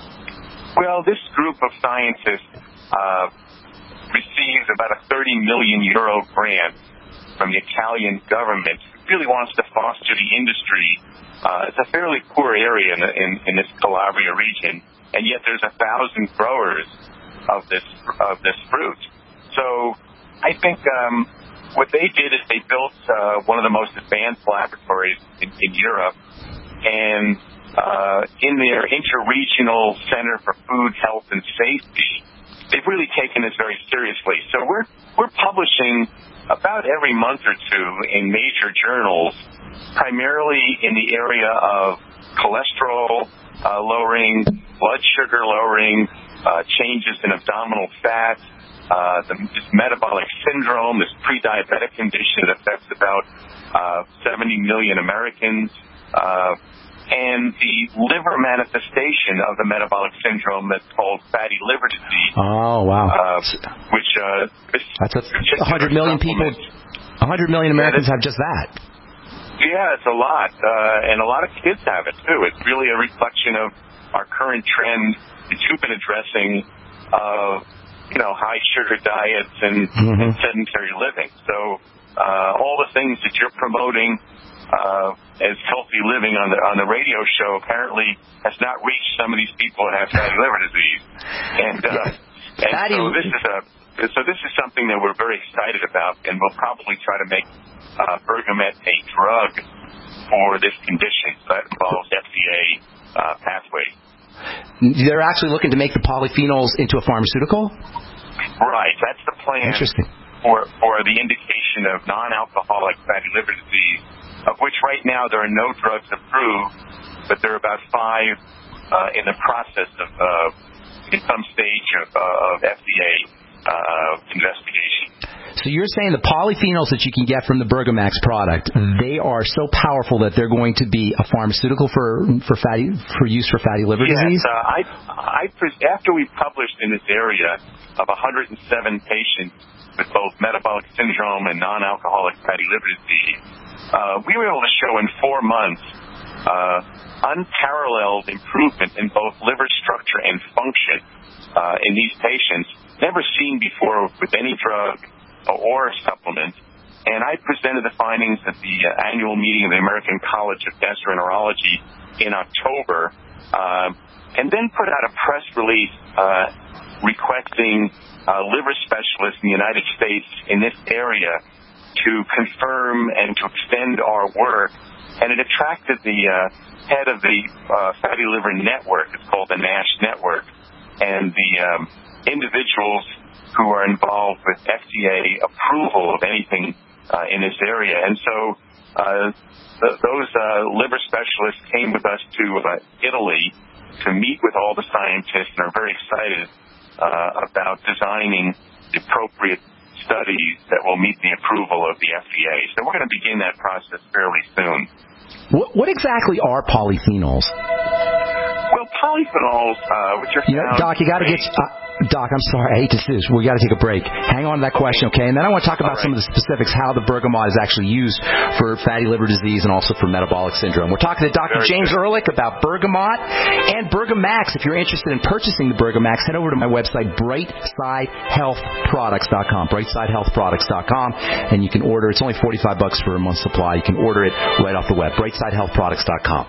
S1: Well, this group of scientists uh, received about a thirty million euro grant from the Italian government. It really wants to foster the industry. Uh, it's a fairly poor area in, the, in, in this Calabria region, and yet there's a thousand growers of this of this fruit. So I think um, what they did is they built uh, one of the most advanced laboratories in, in Europe, and Uh, in their interregional center for food, health, and safety, they've really taken this very seriously. So we're we're publishing about every month or two in major journals, primarily in the area of cholesterol uh, lowering, blood sugar lowering, uh, changes in abdominal fat, uh, the, this metabolic syndrome, this pre-diabetic condition that affects about uh, seventy million Americans. Uh, and the liver manifestation of the metabolic syndrome that's called fatty liver disease.
S2: Oh, wow.
S1: Uh, which uh, is
S2: That's a one hundred million people. one hundred million Americans have just that.
S1: Yeah, it's a lot. Uh, and a lot of kids have it, too. It's really a reflection of our current trend that you've been addressing of, you know, high sugar diets and, mm-hmm. and sedentary living. So uh, all the things that you're promoting uh, as healthy living on the on the radio show apparently has not reached some of these people that have fatty liver disease. And, uh, and so this is a so this is something that we're very excited about, and we'll probably try to make uh, Bergamet a drug for this condition that involves F D A uh, pathway.
S2: They're actually looking to make the polyphenols into a pharmaceutical?
S1: Right, that's the plan.
S2: Interesting.
S1: For, for the indication of non-alcoholic fatty liver disease, of which right now there are no drugs approved, but there are about five uh, in the process of uh, in some stage of, uh, of F D A uh, investigation.
S2: So you're saying the polyphenols that you can get from the Bergamax product, they are so powerful that they're going to be a pharmaceutical for for fatty for use for fatty liver
S1: yes,
S2: disease?
S1: Yes, uh, I, I, after we published in this area of one hundred seven patients with both metabolic syndrome and non-alcoholic fatty liver disease, uh, we were able to show in four months uh, unparalleled improvement in both liver structure and function uh, in these patients, never seen before with any drug or supplement. And I presented the findings at the uh, annual meeting of the American College of Gastroenterology in October, uh, and then put out a press release uh, requesting uh, liver specialists in the United States in this area to confirm and to extend our work. And it attracted the uh, head of the uh, Fatty Liver Network, it's called the NASH Network, and the um, individuals who are involved with F D A approval of anything uh, in this area. And so uh, th- those uh, liver specialists came with us to uh, Italy to meet with all the scientists and are very excited uh, about designing the appropriate studies that will meet the approval of the F D A. So we're going to begin that process fairly soon.
S2: What, what exactly are polyphenols?
S1: Well, polyphenols, uh, which are
S2: you know, Doc, you got to get... Uh, Doc, I'm sorry, I hate to say this. We got to take a break. Hang on to that question, okay? And then I want to talk about right. some of the specifics, how the bergamot is actually used for fatty liver disease and also for metabolic syndrome. We're talking to Doctor Very James good. Ehrlich about Bergamot and Bergamax. If you're interested in purchasing the Bergamax, head over to my website, bright side health products dot com, bright side health products dot com, and you can order. It's only forty-five bucks for a month's supply. You can order it right off the web, bright side health products dot com.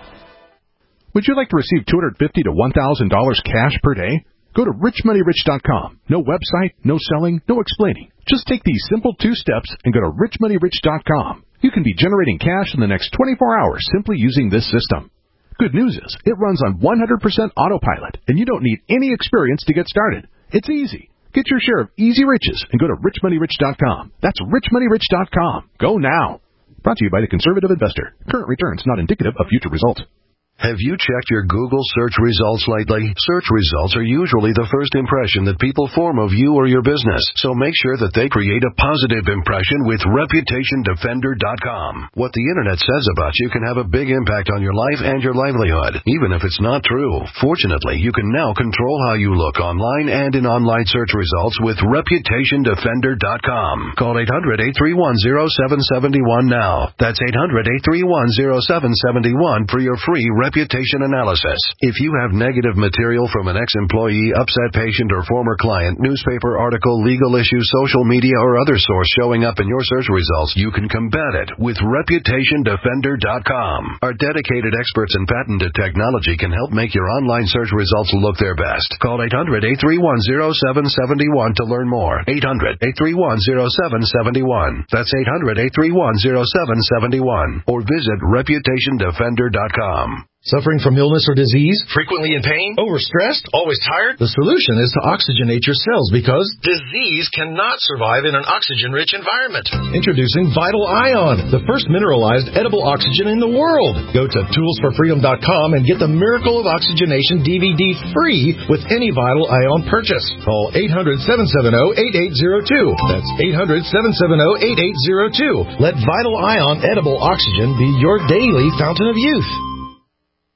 S3: Would you like to receive two hundred fifty dollars to one thousand dollars cash per day? Go to rich money rich dot com. No website, no selling, no explaining. Just take these simple two steps and go to rich money rich dot com. You can be generating cash in the next twenty-four hours simply using this system. Good news is, it runs on one hundred percent autopilot, and you don't need any experience to get started. It's easy. Get your share of easy riches and go to rich money rich dot com. That's rich money rich dot com. Go now. Brought to you by the Conservative Investor. Current returns not indicative of future results.
S16: Have you checked your Google search results lately? Search results are usually the first impression that people form of you or your business, so make sure that they create a positive impression with reputation defender dot com. What the Internet says about you can have a big impact on your life and your livelihood, even if it's not true. Fortunately, you can now control how you look online and in online search results with reputation defender dot com. Call eight hundred, eight three one, zero seven seven one now. That's eight hundred, eight three one, zero seven seven one for your free reputation analysis. If you have negative material from an ex-employee, upset patient, or former client, newspaper article, legal issue, social media, or other source showing up in your search results, you can combat it with reputation defender dot com. Our dedicated experts in patented technology can help make your online search results look their best. Call eight hundred, eight three one, zero seven seven one to learn more. eight hundred, eight three one, zero seven seven one. That's eight hundred, eight three one, zero seven seven one. Or visit reputation defender dot com.
S4: Suffering from illness or disease? Frequently in pain? Overstressed? Always tired? The solution is to oxygenate your cells because disease cannot survive in an oxygen-rich environment. Introducing Vital Ion, the first mineralized edible oxygen in the world. Go to tools for freedom dot com and get the Miracle of Oxygenation D V D free with any Vital Ion purchase. Call eight hundred, seven seven zero, eight eight zero two. That's eight hundred, seven seven zero, eight eight zero two. Let Vital Ion edible oxygen be your daily fountain of youth.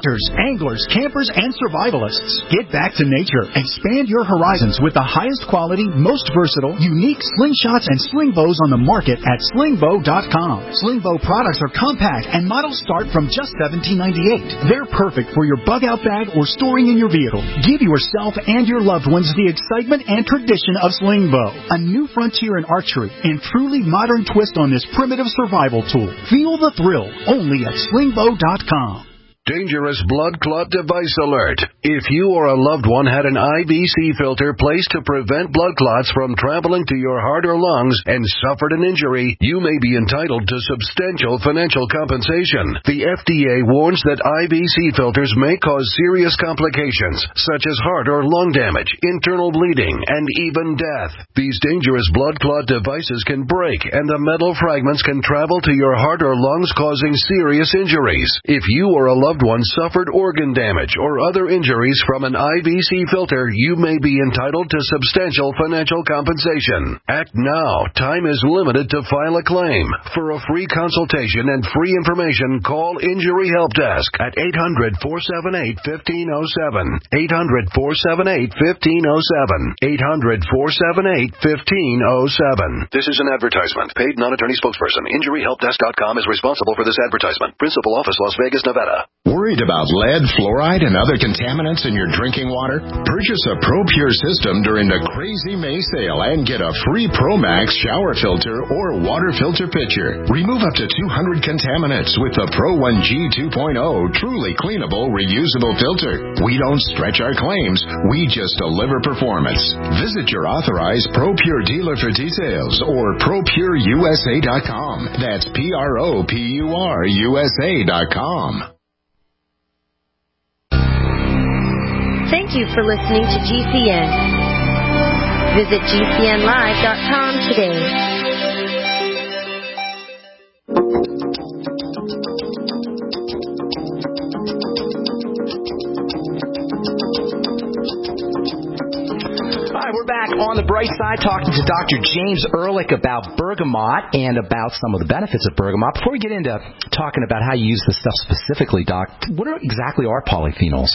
S17: hunters, anglers, campers, and survivalists. Get back to nature. Expand your horizons with the highest quality, most versatile, unique slingshots and sling bows on the market at sling bow dot com. Sling bow products are compact and models start from just seventeen ninety-eight. They're perfect for your bug-out bag or storing in your vehicle. Give yourself and your loved ones the excitement and tradition of sling bow. A new frontier in archery and truly modern twist on this primitive survival tool. Feel the thrill only at sling bow dot com.
S16: Dangerous blood clot device alert. If you or a loved one had an I V C filter placed to prevent blood clots from traveling to your heart or lungs and suffered an injury, you may be entitled to substantial financial compensation. The F D A warns that I V C filters may cause serious complications, such as heart or lung damage, internal bleeding, and even death. These dangerous blood clot devices can break, and the metal fragments can travel to your heart or lungs, causing serious injuries. If you or a loved one suffered organ damage or other injuries from an I V C filter, you may be entitled to substantial financial compensation. Act now. Time is limited to file a claim. For a free consultation and free information, call Injury Help Desk at eight hundred, four seven eight, one five zero seven. eight hundred, four seven eight, one five zero seven. eight hundred, four seven eight, one five zero seven.
S15: This is an advertisement. Paid non-attorney spokesperson. Injury Help Desk dot com is responsible for this advertisement. Principal office, Las Vegas, Nevada.
S5: Worried about lead, fluoride, and other contaminants in your drinking water? Purchase a ProPure system during the Crazy May sale and get a free ProMax shower filter or water filter pitcher. Remove up to two hundred contaminants with the Pro one G two point oh truly cleanable, reusable filter. We don't stretch our claims. We just deliver performance. Visit your authorized ProPure dealer for details or pro pure U S A dot com. That's P R O P U R U S A dot com.
S11: Thank you for listening to G C N. Visit G C N live dot com today.
S2: Back on the bright side, talking to Doctor James Ehrlich about bergamot and about some of the benefits of bergamot. Before we get into talking about how you use this stuff specifically, Doc, what are, exactly are polyphenols?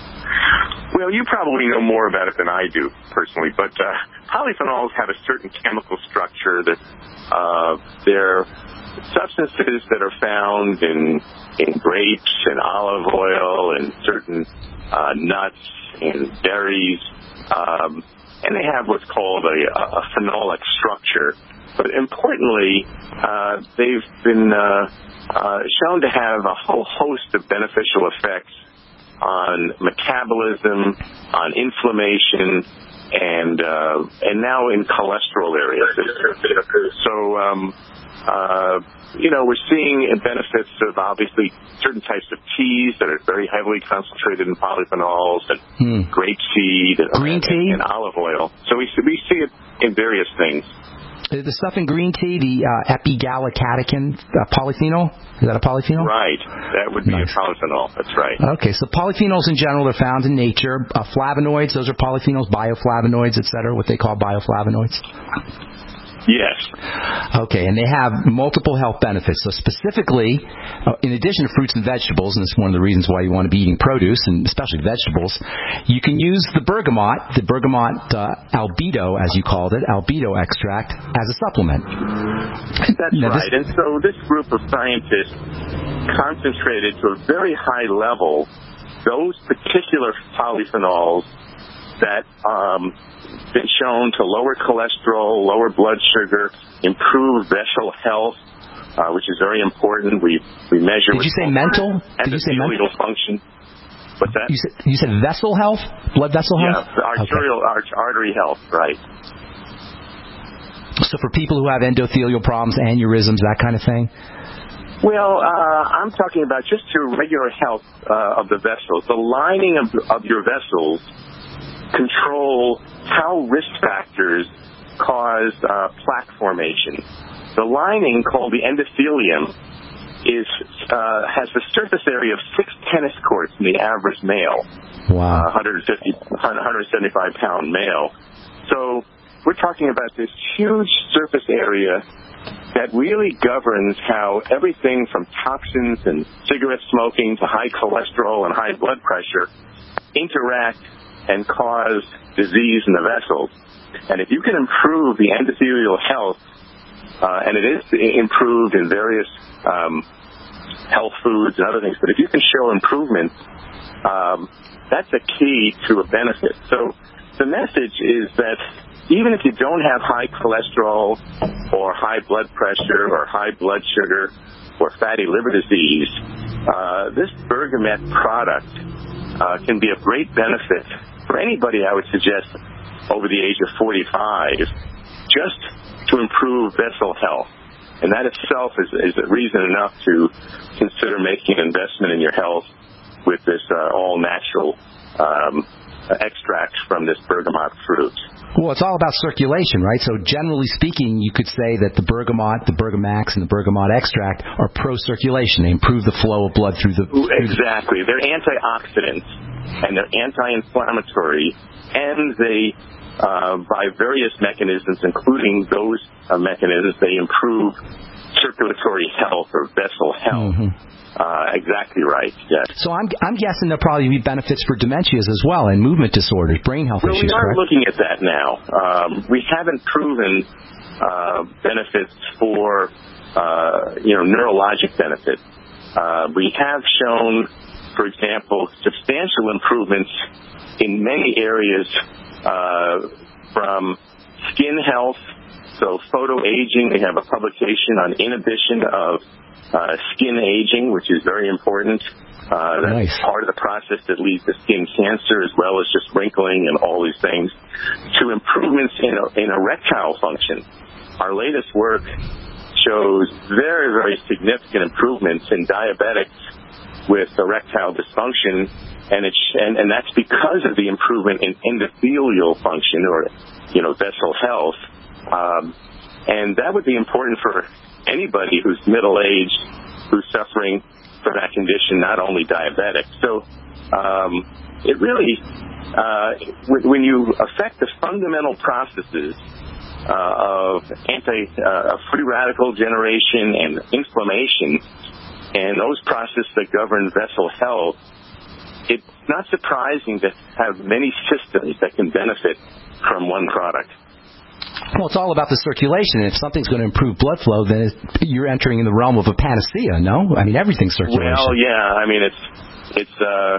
S1: Well, you probably know more about it than I do, personally, but uh, polyphenols have a certain chemical structure that uh, they're substances that are found in in grapes and olive oil and certain uh, nuts and berries. Um, And they have what's called a, a phenolic structure. But importantly, uh, they've been uh, uh, shown to have a whole host of beneficial effects on metabolism, on inflammation, and uh, and now in cholesterol areas. So, um, uh, you know, we're seeing benefits of obviously certain types of teas that are very heavily concentrated in polyphenols, and hmm. grape seed, and,
S2: green tea,
S1: and, and olive oil. So we we see it in various things.
S2: The stuff in green tea, the uh, epigallocatechin uh, polyphenol, is that a polyphenol?
S1: Right, that would be nice. A polyphenol. That's right.
S2: Okay, so polyphenols in general are found in nature. Uh, flavonoids, those are polyphenols, bioflavonoids, et cetera, what they call bioflavonoids.
S1: Yes.
S2: Okay, and they have multiple health benefits. So specifically, uh, in addition to fruits and vegetables, and this is one of the reasons why you want to be eating produce, and especially vegetables, you can use the bergamot, the bergamot uh, albedo, as you called it, albedo extract, as a supplement.
S1: That's now, right. This... And so this group of scientists concentrated to a very high level those particular polyphenols that um been shown to lower cholesterol, lower blood sugar, improve vessel health, uh, which is very important. We we measure.
S2: Did you say mental? Did you say mental
S1: function? What's that?
S2: You said you said vessel health, blood vessel health.
S1: Yeah, arterial okay. arch, artery health, right?
S2: So for people who have endothelial problems, aneurysms, that kind of thing.
S1: Well, uh, I'm talking about just your regular health uh, of the vessels. The lining of of your vessels control how risk factors cause uh, plaque formation. The lining, called the endothelium, is uh, has the surface area of six tennis courts in the average male.
S2: Wow.
S1: Uh, one fifty, one seventy-five pound male. So we're talking about this huge surface area that really governs how everything from toxins and cigarette smoking to high cholesterol and high blood pressure interact and cause disease in the vessels. And if you can improve the endothelial health, uh, and it is improved in various um, health foods and other things, but if you can show improvement, um, that's a key to a benefit. So the message is that even if you don't have high cholesterol or high blood pressure or high blood sugar or fatty liver disease, uh, this Bergamet product uh, can be of great benefit for anybody, I would suggest, over the age of forty-five, just to improve vessel health. And that itself is, is a reason enough to consider making an investment in your health with this uh, all-natural um, extract from this bergamot fruit.
S2: Well, it's all about circulation, right? So generally speaking, you could say that the bergamot, the Bergamax, and the bergamot extract are pro-circulation. They improve the flow of blood through the... Through
S1: exactly. They're antioxidants, and they're anti-inflammatory, and they, uh, by various mechanisms, including those uh, mechanisms, they improve circulatory health or vessel health. Mm-hmm. Uh, exactly right, yes.
S2: So I'm I'm guessing there'll probably be benefits for dementias as well and movement disorders, brain health
S1: well,
S2: issues,
S1: we are
S2: correct?
S1: looking at that now. Um, we haven't proven uh, benefits for, uh, you know, neurologic benefits. Uh, we have shown, for example, substantial improvements in many areas uh, from skin health, so photoaging. We have a publication on inhibition of Uh, skin aging, which is very important. Uh, that's nice. Part of the process that leads to skin cancer, as well as just wrinkling and all these things, to improvements in, in erectile function. Our latest work shows very, very significant improvements in diabetics with erectile dysfunction, and, it, and, and that's because of the improvement in endothelial function, or, you know, vessel health. Um, and that would be important for anybody who's middle-aged, who's suffering from that condition, not only diabetic. So um, it really, uh, when you affect the fundamental processes uh, of anti, uh, free radical generation and inflammation, and those processes that govern vessel health, it's not surprising to have many systems that can benefit from one product.
S2: Well, it's all about the circulation. If something's going to improve blood flow, then you're entering in the realm of a panacea, no? I mean, everything's circulation.
S1: Well, yeah. I mean, it's it's. Uh,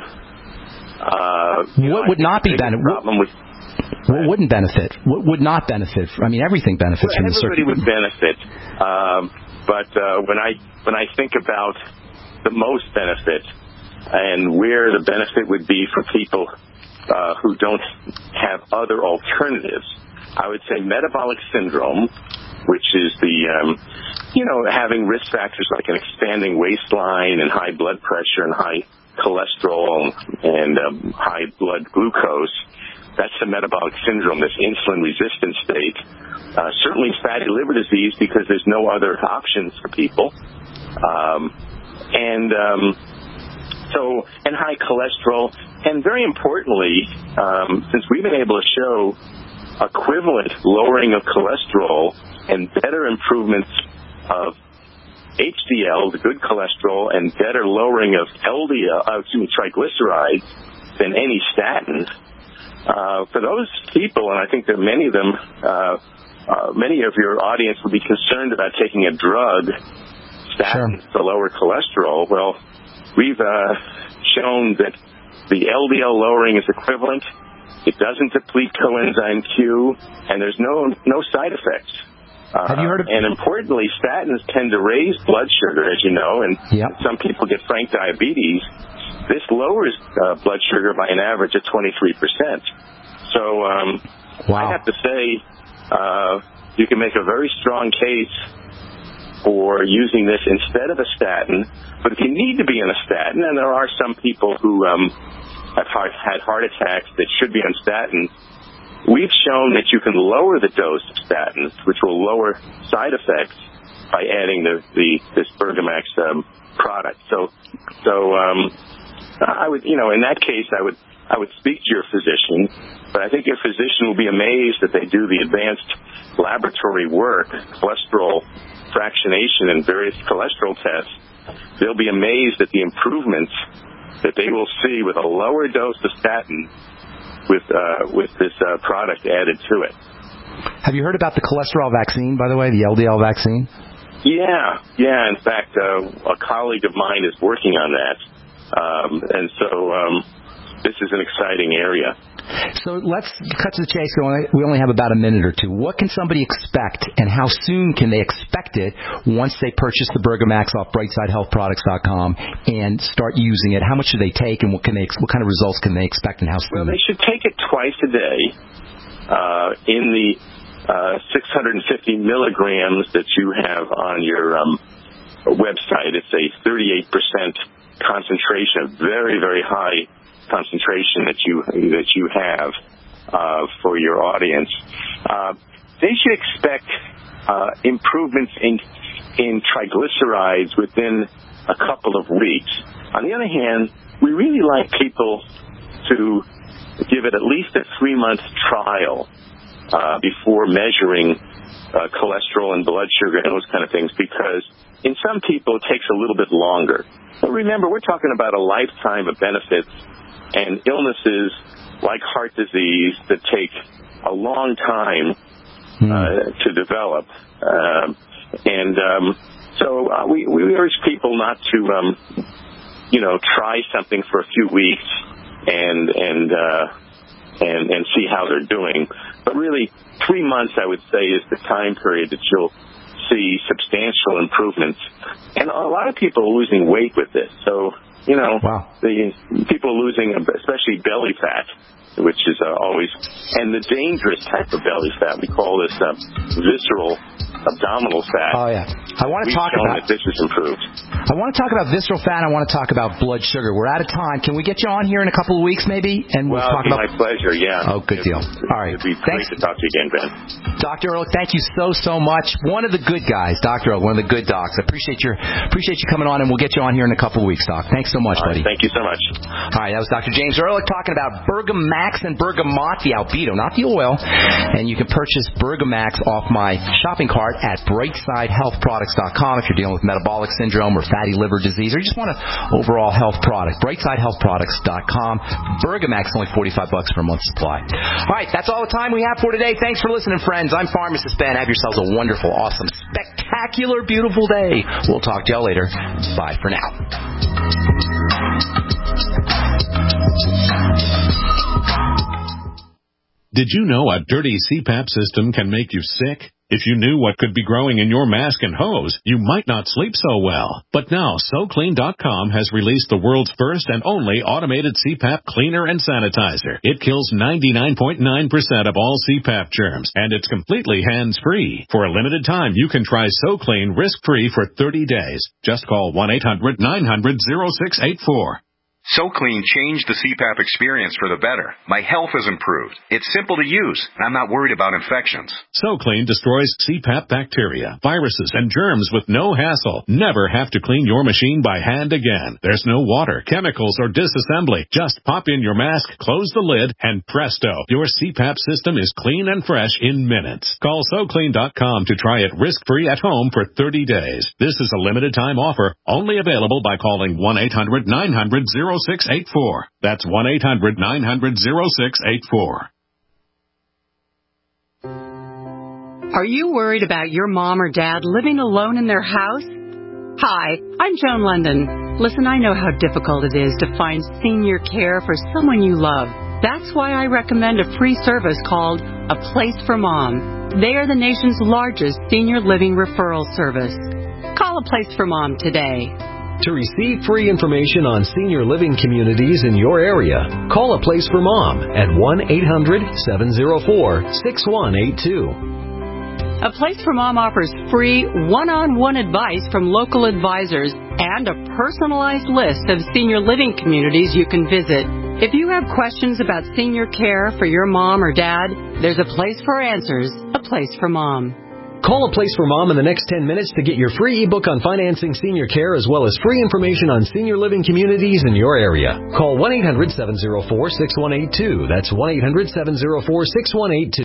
S1: uh,
S2: what know, would not be benefit? What, what wouldn't benefit? What would not benefit? I mean, everything benefits
S1: well,
S2: from the circulation.
S1: Everybody would benefit, um, but uh, when I when I think about the most benefit and where the benefit would be for people uh, who don't have other alternatives, I would say metabolic syndrome, which is the, um, you know, having risk factors like an expanding waistline and high blood pressure and high cholesterol and um, high blood glucose. That's the metabolic syndrome, this insulin-resistant state. Uh, certainly fatty liver disease, because there's no other options for people. Um, and um, so, and high cholesterol. And very importantly, um, since we've been able to show equivalent lowering of cholesterol and better improvements of H D L, the good cholesterol, and better lowering of L D L, uh, excuse me, triglycerides than any statin. Uh, for those people, and I think that many of them, uh, uh, many of your audience would be concerned about taking a drug, statins, sure. to lower cholesterol. Well, we've uh, shown that the L D L lowering is equivalent. It doesn't deplete coenzyme Q, and there's no no side effects. Uh,
S2: Have you heard of?
S1: And importantly, statins tend to raise blood sugar, as you know, and
S2: yep.
S1: some people get frank diabetes. This lowers uh, blood sugar by an average of twenty-three percent. So um,
S2: wow.
S1: I have to say, uh, you can make a very strong case for using this instead of a statin. But if you need to be on a statin, and there are some people who um, have had heart attacks that should be on statins, we've shown that you can lower the dose of statins, which will lower side effects by adding the, the this Bergamax um, product. So, so um, I would, you know, in that case, I would I would speak to your physician, but I think your physician will be amazed that they do the advanced laboratory work, cholesterol fractionation and various cholesterol tests, they'll be amazed at the improvements that they will see with a lower dose of statin with uh, with this uh, product added to it.
S2: Have you heard about the cholesterol vaccine, by the way, the L D L vaccine?
S1: Yeah, yeah. In fact, uh, a colleague of mine is working on that, um, and so um, this is an exciting area.
S2: So let's cut to the chase. We only have about a minute or two. What can somebody expect, and how soon can they expect it once they purchase the Bergamax off brightside health products dot com and start using it? How much do they take, and what can they? What kind of results can they expect, and how soon?
S1: Well, they should take it twice a day uh, in the uh, six hundred fifty milligrams that you have on your um, website. It's a thirty-eight percent concentration, a very, very high concentration that you that you have uh, for your audience. Uh, they should expect uh, improvements in in triglycerides within a couple of weeks. On the other hand, we really like people to give it at least a three-month trial uh, before measuring uh, cholesterol and blood sugar and those kind of things, because in some people it takes a little bit longer. But remember, we're talking about a lifetime of benefits and illnesses like heart disease that take a long time uh, to develop. Uh, and um, so uh, we, we urge people not to, um, you know, try something for a few weeks and and uh, and and see how they're doing. But really, three months, I would say, is the time period that you'll see substantial improvements. And a lot of people are losing weight with this. So, you know, wow. the people are losing, especially belly fat, which is uh, always, and the dangerous type of belly fat. We call this uh, visceral abdominal fat.
S2: Oh, yeah. I want to
S1: We've
S2: talk
S1: shown
S2: about
S1: that this is improved.
S2: I want to talk about visceral fat. I want to talk about blood sugar. We're out of time. Can we get you on here in a couple of weeks, maybe? And we'll
S1: well,
S2: talk
S1: it'd be
S2: about.
S1: my pleasure. Yeah.
S2: Oh, good deal. All right.
S1: It'd be
S2: Thanks.
S1: great to talk to you again, Ben.
S2: Doctor Ehrlich, thank you so so much. One of the good guys, Doctor Ehrlich, one of the good docs. I appreciate your appreciate you coming on, and we'll get you on here in a couple of weeks, Doc. Thanks so much,
S1: All right,
S2: buddy.
S1: Thank you so much.
S2: All right, that was Doctor James Ehrlich talking about Bergamax and Bergamot, the albedo, not the oil. And you can purchase Bergamax off my shopping cart at brightside health products dot com if you're dealing with metabolic syndrome or fatty liver disease, or you just want an overall health product. brightside health products dot com. Bergamax only forty-five bucks per month supply. All right, that's all the time we have for today. Thanks for listening, friends. I'm Pharmacist Ben. Have yourselves a wonderful, awesome, spectacular, beautiful day. We'll talk to y'all later. Bye for now.
S3: Did you know a dirty C PAP system can make you sick? If you knew what could be growing in your mask and hose, you might not sleep so well. But now, So Clean dot com has released the world's first and only automated C PAP cleaner and sanitizer. It kills ninety-nine point nine percent of all C PAP germs, and it's completely hands-free. For a limited time, you can try So Clean risk-free for thirty days. Just call one eight hundred nine hundred oh six eight four.
S6: So Clean changed the C PAP experience for the better. My health has improved. It's simple to use, and I'm not worried about infections.
S3: So Clean destroys C PAP bacteria, viruses, and germs with no hassle. Never have to clean your machine by hand again. There's no water, chemicals, or disassembly. Just pop in your mask, close the lid, and presto, your C PAP system is clean and fresh in minutes. Call So Clean dot com to try it risk-free at home for thirty days. This is a limited-time offer, only available by calling one eight hundred nine hundred oh six eight four. That's one eight hundred nine hundred oh six eight four.
S7: Are you worried about your mom or dad living alone in their house? Hi, I'm Joan London. Listen, I know how difficult it is to find senior care for someone you love. That's why I recommend a free service called A Place for Mom. They are the nation's largest senior living referral service. Call A Place for Mom today.
S8: To receive free information on senior living communities in your area, call A Place for Mom at one eight hundred seven oh four six one eight two.
S7: A Place for Mom offers free one-on-one advice from local advisors and a personalized list of senior living communities you can visit. If you have questions about senior care for your mom or dad, there's a place for answers, A Place for Mom.
S8: Call A Place for Mom in the next ten minutes to get your free ebook on financing senior care as well as free information on senior living communities in your area. Call one eight hundred seven oh four six one eight two. That's one eight hundred seven oh four six one eight two.